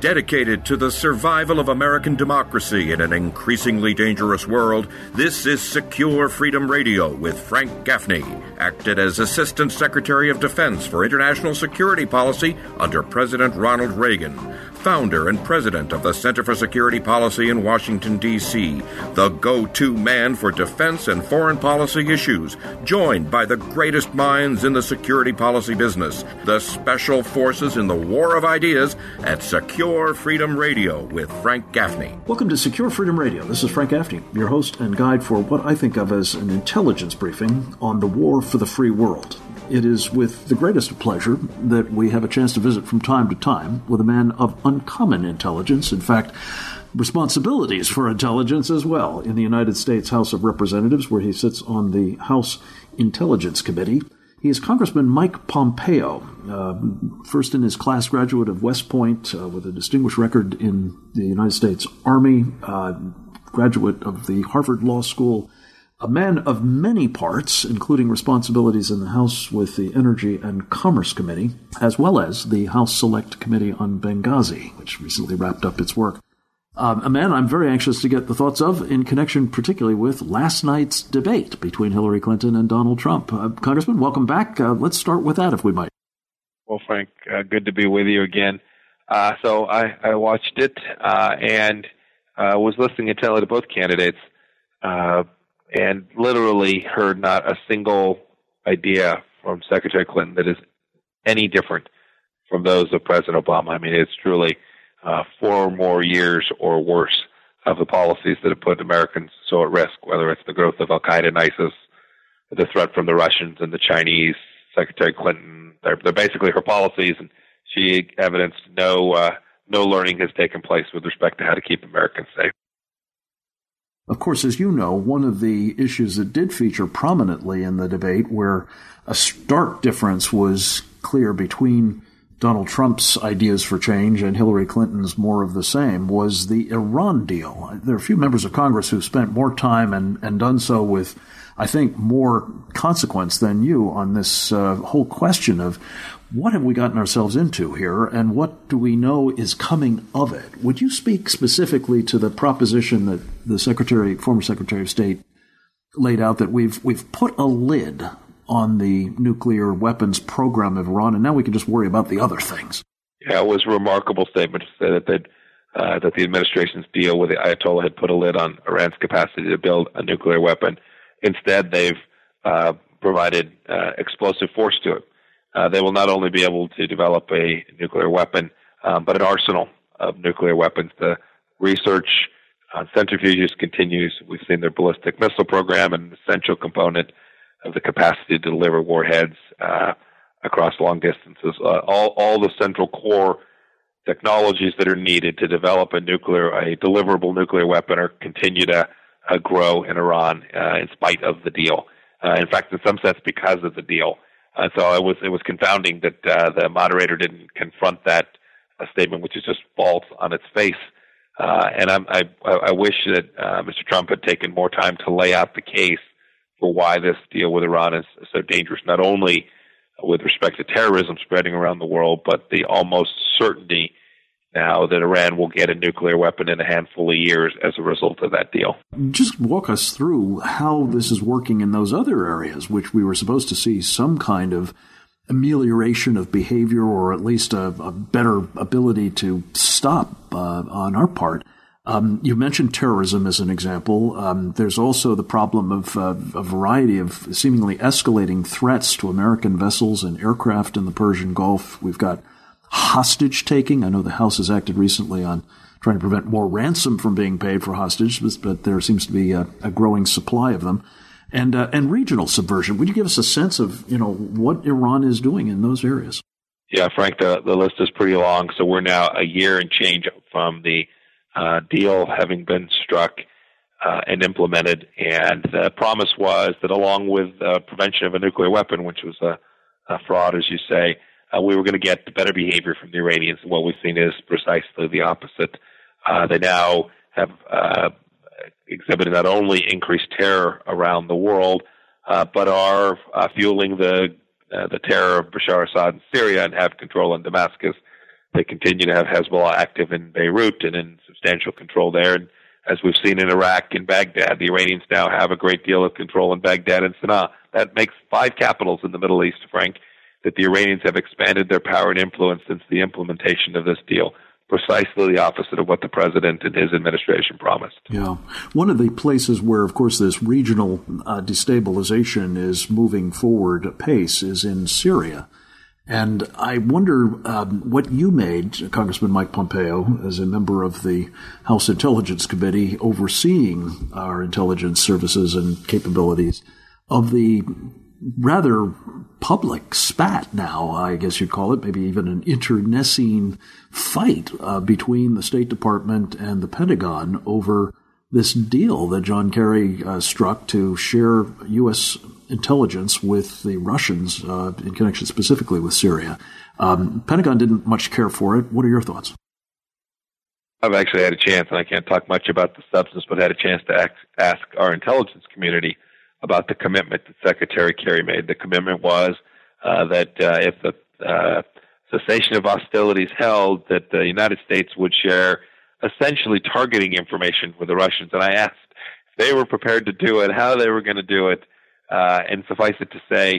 Dedicated to the survival of American democracy in an increasingly dangerous world, this is Secure Freedom Radio with Frank Gaffney, acted as Assistant Secretary of Defense for International Security Policy under President Ronald Reagan, founder and president of the Center for Security Policy in Washington, D.C., the go-to man for defense and foreign policy issues, joined by the greatest minds in the security policy business, the special forces in the war of ideas at Secure Freedom Radio with Frank Gaffney. Welcome to Secure Freedom Radio. This is Frank Gaffney, your host and guide for what I think of as an intelligence briefing on the war for the free world. It is with the greatest of pleasure that we have a chance to visit from time to time with a man of uncommon intelligence. In fact, responsibilities for intelligence as well in the United States House of Representatives, where he sits on the House Intelligence Committee. He is Congressman Mike Pompeo, first in his class graduate of West Point with a distinguished record in the United States Army, graduate of the Harvard Law School, a man of many parts, including responsibilities in the House with the Energy and Commerce Committee, as well as the House Select Committee on Benghazi, which recently wrapped up its work. A man I'm very anxious to get the thoughts of in connection particularly with last night's debate between Hillary Clinton and Donald Trump. Congressman, welcome back. Let's start with that, if we might. Well, Frank, good to be with you again. So I watched it and was listening intently to both candidates and literally heard not a single idea from Secretary Clinton that is any different from those of President Obama. I mean, it's truly 4 more years or worse of the policies that have put Americans so at risk, whether it's the growth of Al-Qaeda and ISIS, the threat from the Russians and the Chinese. Secretary Clinton, they're basically her policies, and she evidenced no learning has taken place with respect to how to keep Americans safe. Of course, as you know, one of the issues that did feature prominently in the debate, where a stark difference was clear between Donald Trump's ideas for change and Hillary Clinton's more of the same, was the Iran deal. There are a few members of Congress who spent more time and done so with, I think, more consequence than you on this whole question of what have we gotten ourselves into here and what do we know is coming of it. Would you speak specifically to the proposition that the former Secretary of State laid out that we've put a lid on the nuclear weapons program of Iran, and now we can just worry about the other things? Yeah, it was a remarkable statement to say that the administration's deal with the Ayatollah had put a lid on Iran's capacity to build a nuclear weapon. Instead, they've provided explosive force to it. They will not only be able to develop a nuclear weapon, but an arsenal of nuclear weapons. The research on centrifuges continues. We've seen their ballistic missile program, an essential component of the capacity to deliver warheads across long distances. All the central core technologies that are needed to develop a deliverable nuclear weapon continue to grow in Iran in spite of the deal. In fact, in some sense, because of the deal. So it was confounding that the moderator didn't confront that statement, which is just false on its face. And I wish that Mr. Trump had taken more time to lay out the case for why this deal with Iran is so dangerous, not only with respect to terrorism spreading around the world, but the almost certainty now that Iran will get a nuclear weapon in a handful of years as a result of that deal. Just walk us through how this is working in those other areas, which we were supposed to see some kind of amelioration of behavior or at least a better ability to stop on our part. You mentioned terrorism as an example. There's also the problem of a variety of seemingly escalating threats to American vessels and aircraft in the Persian Gulf. We've got hostage taking. I know the House has acted recently on trying to prevent more ransom from being paid for hostages, but there seems to be a growing supply of them. And regional subversion. Would you give us a sense of, what Iran is doing in those areas? Yeah, Frank, the list is pretty long. So we're now a year and change from the deal having been struck and implemented. And the promise was that along with prevention of a nuclear weapon, which was a fraud, as you say, we were going to get better behavior from the Iranians. And what we've seen is precisely the opposite. They now have exhibited not only increased terror around the world, but are fueling the terror of Bashar Assad in Syria and have control in Damascus. They continue to have Hezbollah active in Beirut and in substantial control there. And as we've seen in Iraq and Baghdad, the Iranians now have a great deal of control in Baghdad and Sana'a. That makes 5 capitals in the Middle East, Frank, that the Iranians have expanded their power and influence since the implementation of this deal. Precisely the opposite of what the president and his administration promised. Yeah. One of the places where, of course, this regional destabilization is moving forward apace is in Syria. And I wonder what you made, Congressman Mike Pompeo, as a member of the House Intelligence Committee overseeing our intelligence services and capabilities, of the rather public spat now, I guess you'd call it, maybe even an internecine fight between the State Department and the Pentagon over this deal that John Kerry struck to share U.S. intelligence with the Russians in connection specifically with Syria. Pentagon didn't much care for it. What are your thoughts? I've actually had a chance, and I can't talk much about the substance, but had a chance to ask our intelligence community about the commitment that Secretary Kerry made. The commitment was that if the cessation of hostilities held, that the United States would share essentially targeting information with the Russians. And I asked if they were prepared to do it, how they were going to do it, and suffice it to say,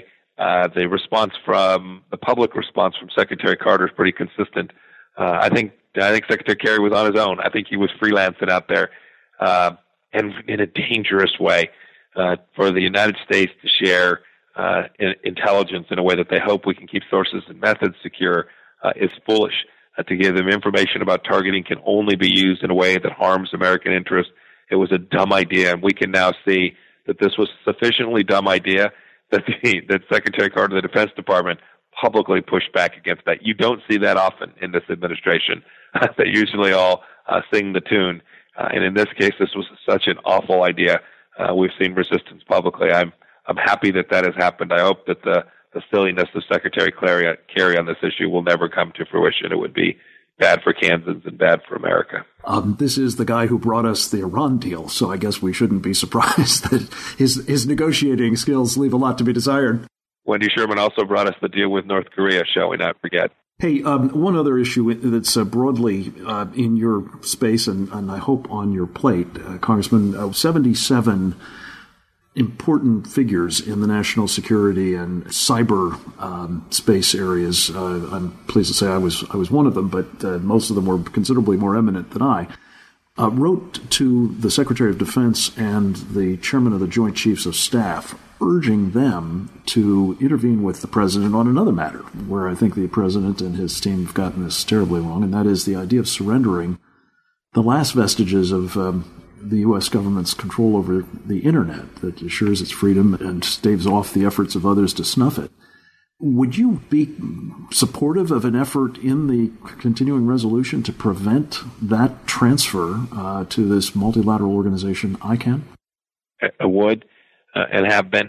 the public response from Secretary Carter is pretty consistent. I think Secretary Kerry was on his own. I think he was freelancing out there, and in a dangerous way. For the United States to share intelligence in a way that they hope we can keep sources and methods secure is foolish. To give them information about targeting can only be used in a way that harms American interests. It was a dumb idea, and we can now see that this was a sufficiently dumb idea that Secretary Carter of the Defense Department publicly pushed back against that. You don't see that often in this administration. They usually all sing the tune. And in this case, this was such an awful idea. We've seen resistance publicly. I'm happy that has happened. I hope that the silliness of Secretary Kerry on this issue will never come to fruition. It would be bad for Kansans and bad for America. This is the guy who brought us the Iran deal, so I guess we shouldn't be surprised that his negotiating skills leave a lot to be desired. Wendy Sherman also brought us the deal with North Korea, shall we not forget. Hey, one other issue that's broadly in your space and I hope on your plate, Congressman, 77 important figures in the national security and cyber space areas. I'm pleased to say I was one of them, but most of them were considerably more eminent than I. Wrote to the Secretary of Defense and the Chairman of the Joint Chiefs of Staff, urging them to intervene with the President on another matter, where I think the President and his team have gotten this terribly wrong, and that is the idea of surrendering the last vestiges of the U.S. government's control over the Internet that assures its freedom and staves off the efforts of others to snuff it. Would you be supportive of an effort in the continuing resolution to prevent that transfer to this multilateral organization, ICANN? I would and have been.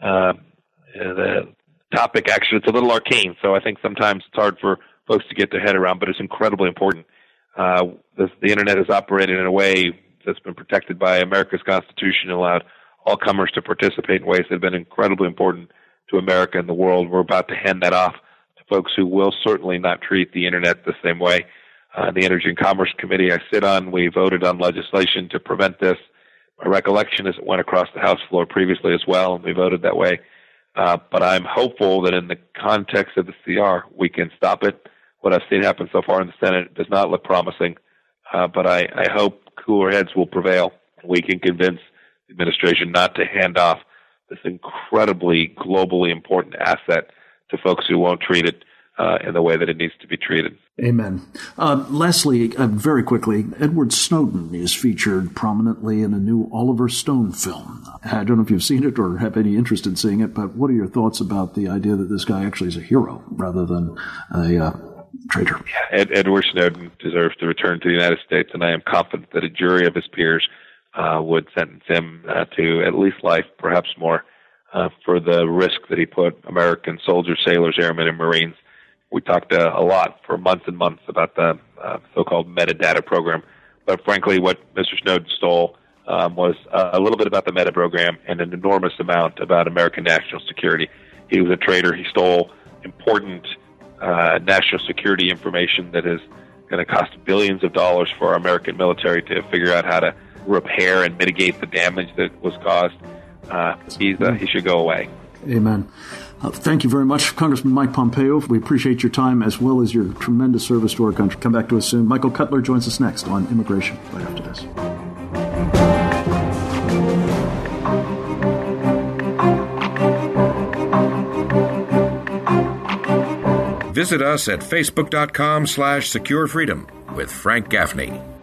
The topic, actually, it's a little arcane, so I think sometimes it's hard for folks to get their head around, but it's incredibly important. The Internet is operated in a way that's been protected by America's Constitution and allowed all comers to participate in ways that have been incredibly important to America and the world. We're about to hand that off to folks who will certainly not treat the Internet the same way. The Energy and Commerce Committee I sit on, we voted on legislation to prevent this. My recollection is it went across the House floor previously as well, and we voted that way. But I'm hopeful that in the context of the CR, we can stop it. What I've seen happen so far in the Senate does not look promising. But I hope cooler heads will prevail. We can convince the administration not to hand off this incredibly globally important asset to folks who won't treat it in the way that it needs to be treated. Amen. Lastly, very quickly, Edward Snowden is featured prominently in a new Oliver Stone film. I don't know if you've seen it or have any interest in seeing it, but what are your thoughts about the idea that this guy actually is a hero rather than a traitor? Yeah, Edward Snowden deserves to return to the United States, and I am confident that a jury of his peers would sentence him to at least life, perhaps more, for the risk that he put American soldiers, sailors, airmen, and Marines. We talked a lot for months and months about the so-called metadata program. But frankly, what Mr. Snowden stole was a little bit about the meta program and an enormous amount about American national security. He was a traitor. He stole important national security information that is going to cost billions of dollars for our American military to figure out how to repair and mitigate the damage that was caused. He should go away. Amen. Thank you very much, Congressman Mike Pompeo. We appreciate your time as well as your tremendous service to our country. Come back to us soon. Michael Cutler joins us next on Immigration right after this. Visit us at facebook.com/securefreedom with Frank Gaffney.